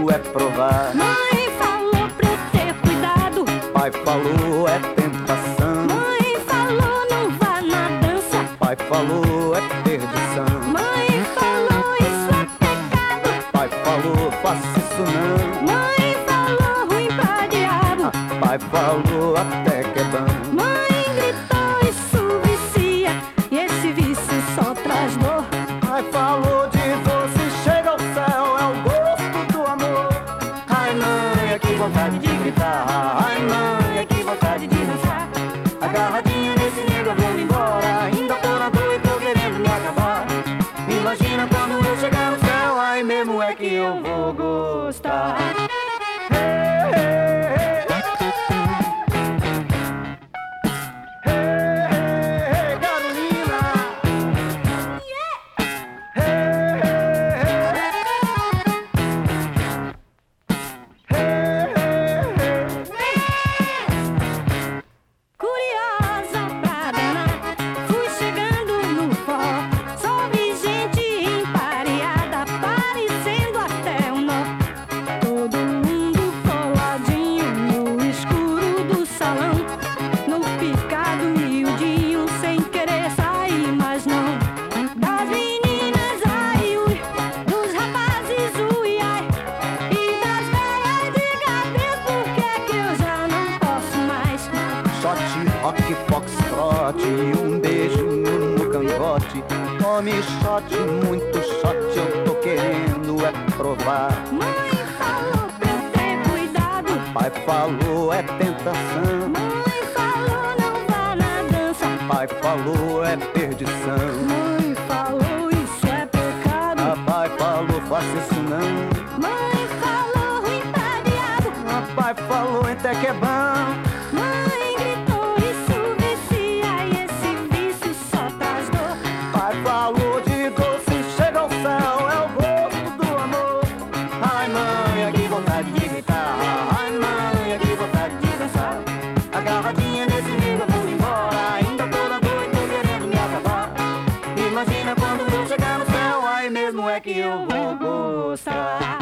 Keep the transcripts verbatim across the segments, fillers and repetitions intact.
querendo é provar. Mãe falou pra eu ter cuidado. Pai falou é tentação. Mãe falou não vá na dança. Pai falou é perdição. Mãe falou isso é pecado. Pai falou faça isso não. Mãe falou ruim pra diabo. Pai falou até que é bom. Mãe gritou isso vicia. E esse vício só traz dor. Pai falou de doce chega ao céu, é o gosto do amor. Ai mãe, que vontade de gritar. Ai mãe, que vontade de dançar. Agarradinha nesse nego eu vou embora. Ainda tô na dor e tô querendo me acabar. Imagina quando eu chegar no céu. Ai mesmo é que eu vou gostar. Um beijinho no cangote. Tome shot, muito shot. Eu tô querendo é provar. Mãe falou pra eu ter cuidado. Pai falou é tentação. Mãe falou não vá na dança. Pai falou é perdição. Mãe falou isso é pecado. Ah, pai falou faça isso não. Mãe falou ruim pra diabo. Ah, pai falou até que é bom. Mãe gritou isso vicia. E esse vício só traz dor. Pai falou de doce chega ao céu, é o gosto do amor. Ai mãe, que vontade de gritar. Ai mãe, que vontade de dançar. Agarradinha nesse nego eu vou embora. Ainda tô na dor e tô querendo me acabar. Imagina quando eu chegar no céu. Ai mesmo é que eu vou gostar.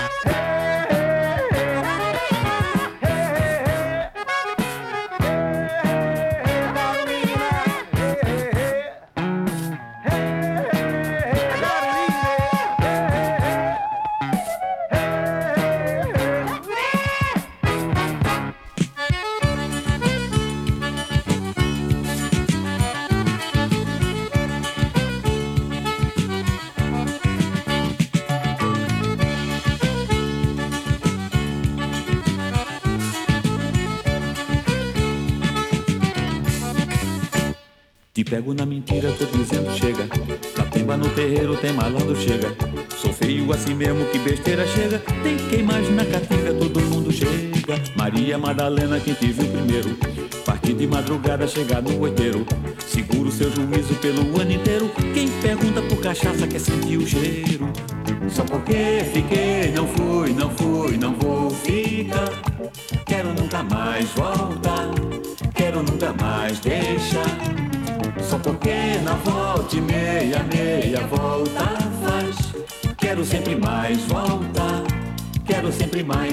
Te pego na mentira, tô dizendo chega. Catimba no terreiro, tem malandro, chega. Sou feio assim mesmo, que besteira, chega. Tem quem mais na catinga, todo mundo chega. Maria Madalena, quem te viu primeiro. Partir de madrugada, chegar no oiteiro. Segura o seu juízo pelo ano inteiro. Quem pergunta por cachaça quer sentir o cheiro. Só porque fiquei, não fui, não fui, não vou ficar. Quero nunca mais voltar. Quero nunca mais deixar. Só porque na volta e meia, meia volta faz. Quero sempre mais voltar. Quero sempre mais.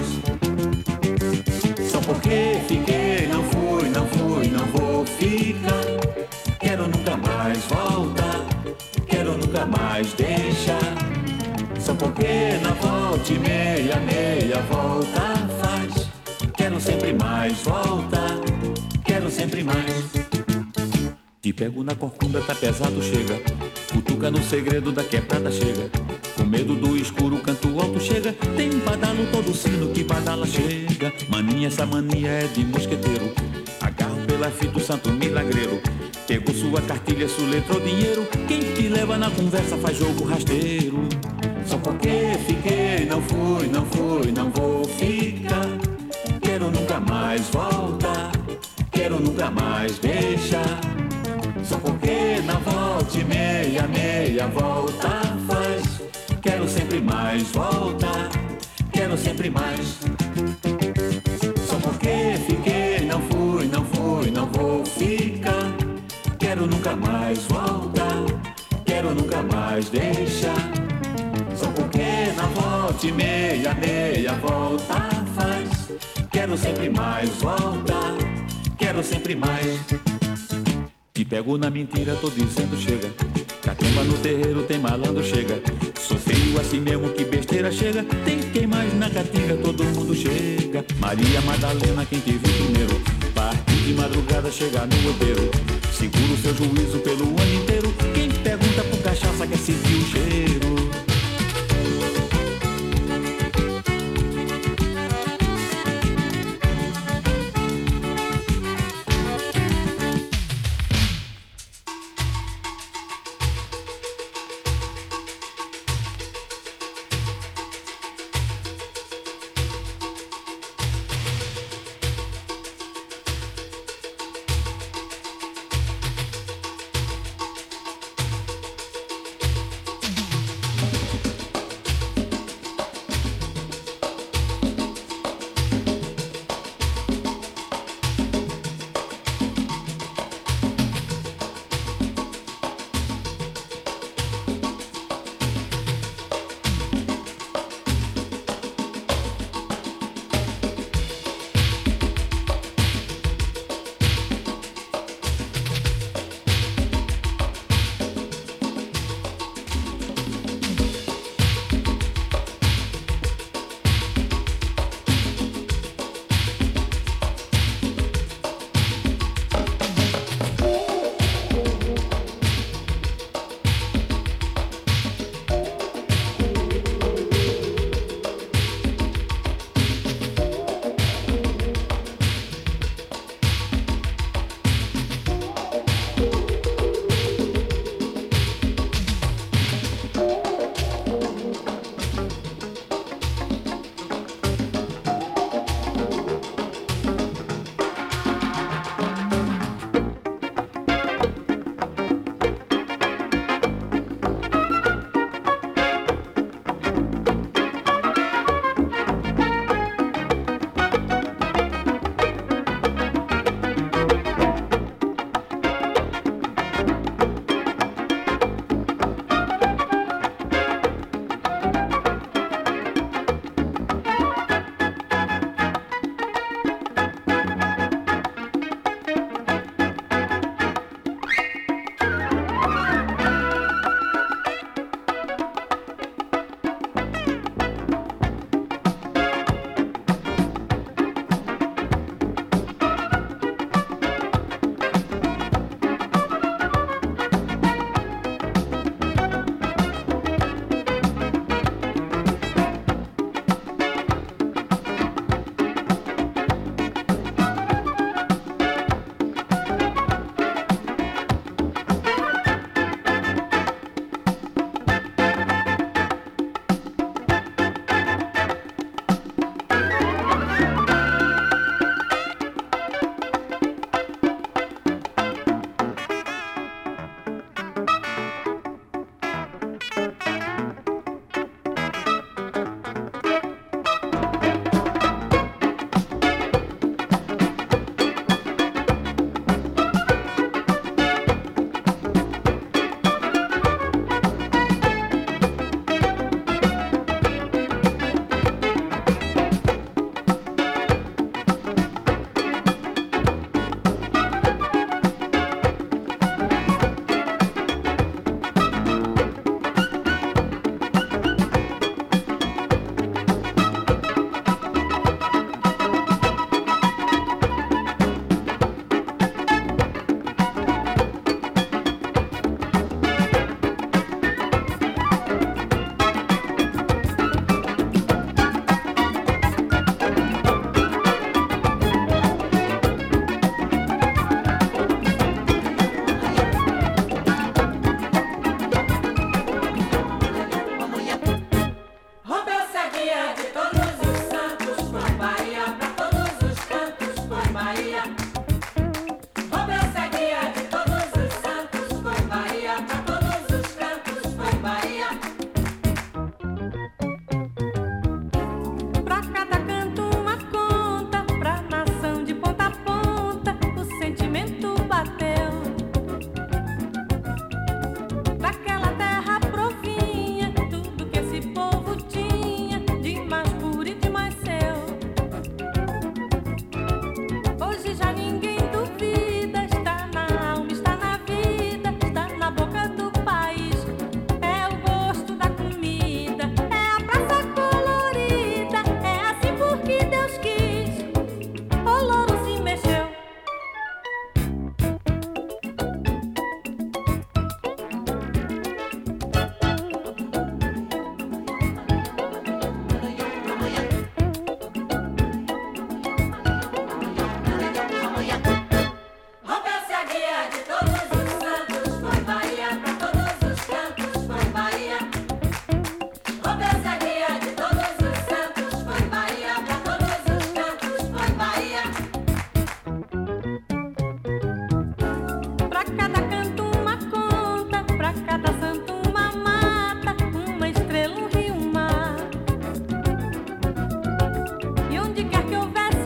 Só porque fiquei, não fui, não fui, não vou ficar. Quero nunca mais voltar. Quero nunca mais deixar. Só porque na volta e meia, meia volta faz. Quero sempre mais voltar. Quero sempre mais. Te pego na corcunda, tá pesado, chega. Cutuca no segredo da quebrada, chega. Com medo do escuro, canto alto, chega. Tem badalo todo sino que badala, chega. Maninha, essa mania é de mosqueteiro. Agarro pela fita o santo milagreiro. Pegou sua cartilha, suletrou dinheiro. Quem te leva na conversa faz jogo rasteiro. Só porque fiquei, não fui, não fui, não vou ficar. Quero nunca mais voltar. Quero nunca mais deixar. Só porque na volta e meia, meia volta faz. Quero sempre mais voltar. Quero sempre mais. Só porque fiquei, não fui, não fui, não vou ficar. Quero nunca mais voltar. Quero nunca mais deixar. Só porque na volta Volte meia, meia volta faz. Quero sempre mais, volta, quero sempre mais. Te pego na mentira, tô dizendo chega. Catimba no terreiro, tem malandro, chega. Sou feio assim mesmo, que besteira, chega. Tem quem mais na caatinga, todo mundo chega. Maria Madalena, quem te viu primeiro. Parte de madrugada, chega no rodeiro. Segura o seu juízo pelo ano inteiro. Quem pergunta por cachaça quer sentir o cheiro.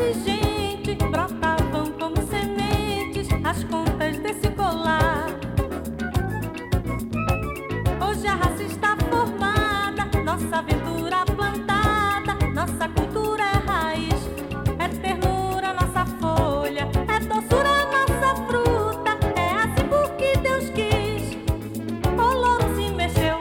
inteligente, brotavam como sementes as contas desse colar. Hoje a raça está formada, nossa aventura plantada, nossa cultura é raiz, é ternura nossa folha, é doçura nossa fruta, é assim porque Deus quis, o louro se mexeu.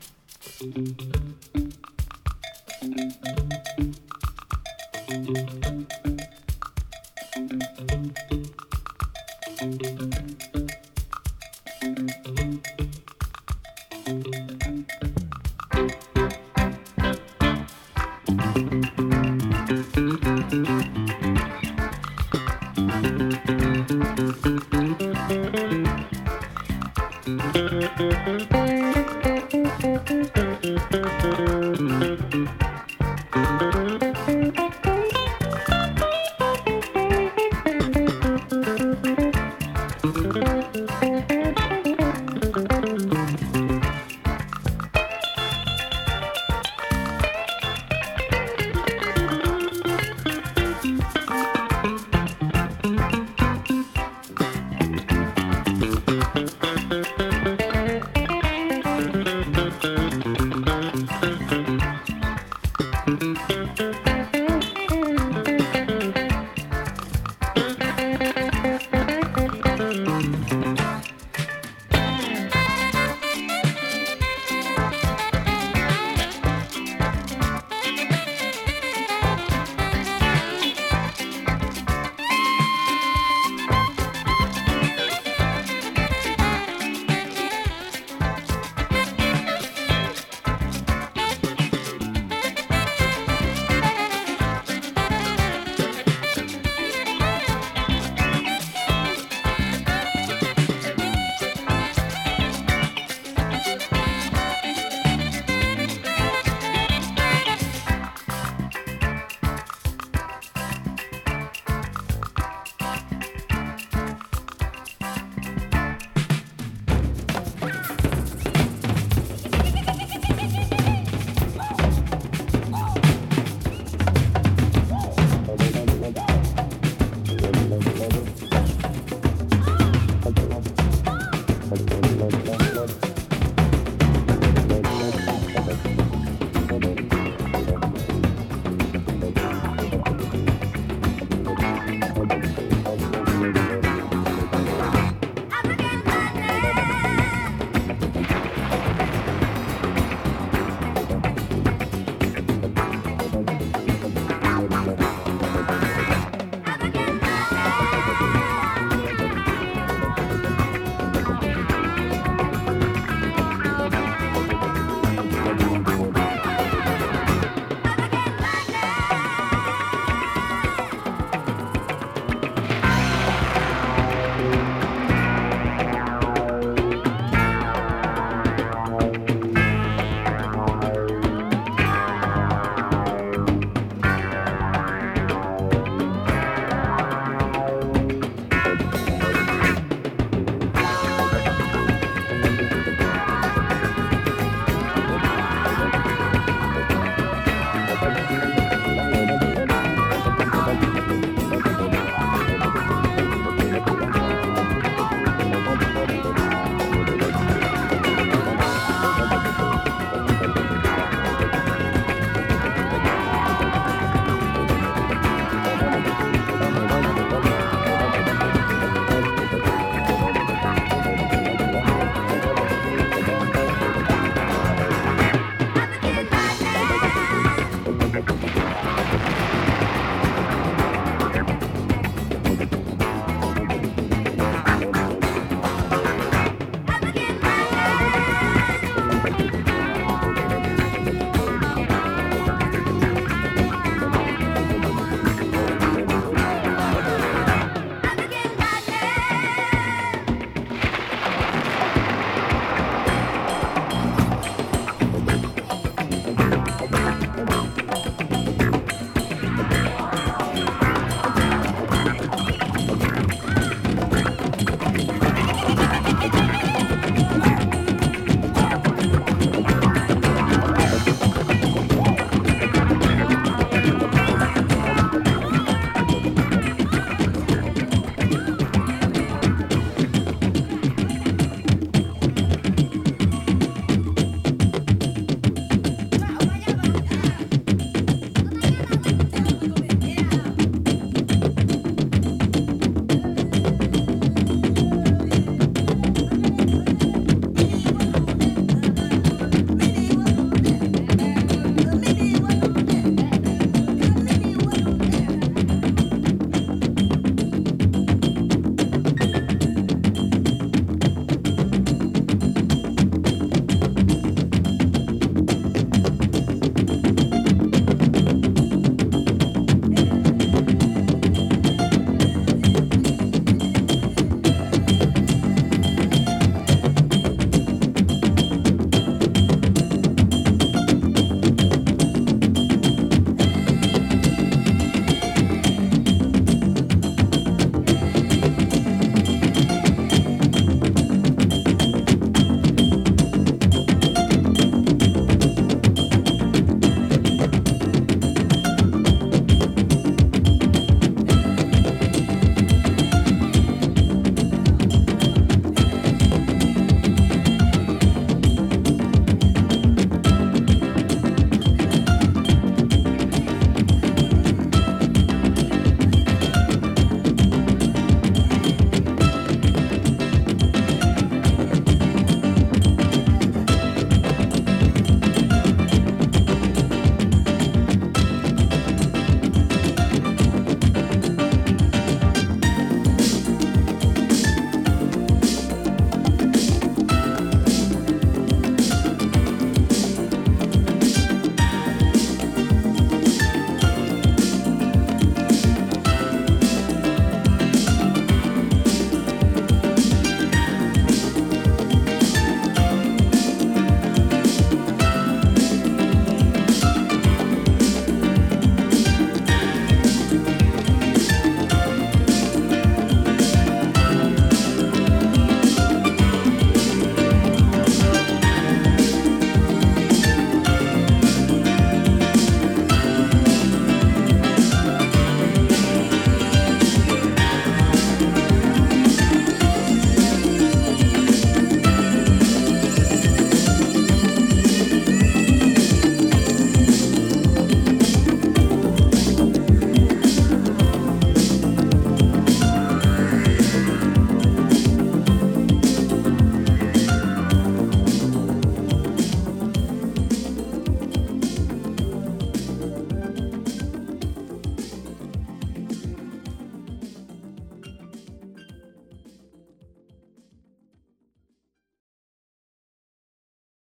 Thank you.